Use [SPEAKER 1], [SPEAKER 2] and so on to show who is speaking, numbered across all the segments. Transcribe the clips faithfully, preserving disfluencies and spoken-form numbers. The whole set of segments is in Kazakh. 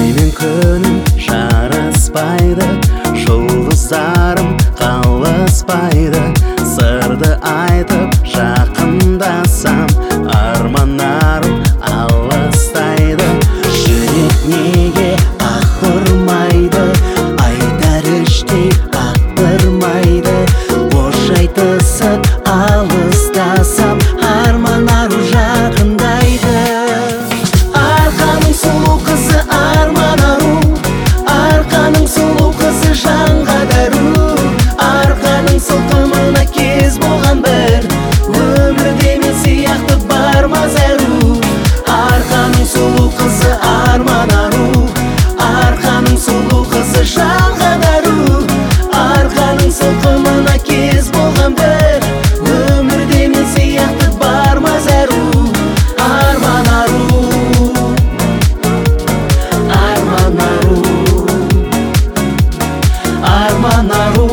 [SPEAKER 1] сенен күнім жараспайды, жұлдыздарым қалыспайды. Сырды айтып жақындасам, арманарым алыстайды. Жүрек неге ақ ұрмайды, айтар іштей ақтырмайды. Қош айтысып алыстасам, арман ару жақындайды. Арқаның сұлу қызы арман ару, арқаның сұлу қызы жанға дару. Арқаның сылқымына кез болған бір, өмірде мен сияқты барма зәру. Арқаның сұлу қызы арман ару, арқаның сұлу қызы жанға дару. Арқаның сылқымына кез болған бір, өмірде мен сияқты барма зәру. Арман ару, арман ару, арман ару.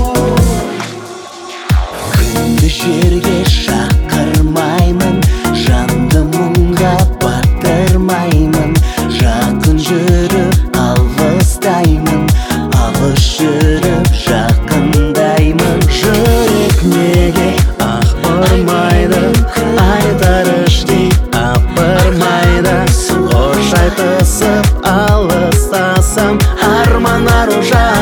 [SPEAKER 1] Күнді жерге шақырмаймын, жанды мұңға батырмаймын. Жақын жүріп алыстаймын, алыс жүріп жақындаймын. Жүрек неге ақ ұрмайды, айтар іштей ақтырмайды. Қош айтысып алыстасам, арман ару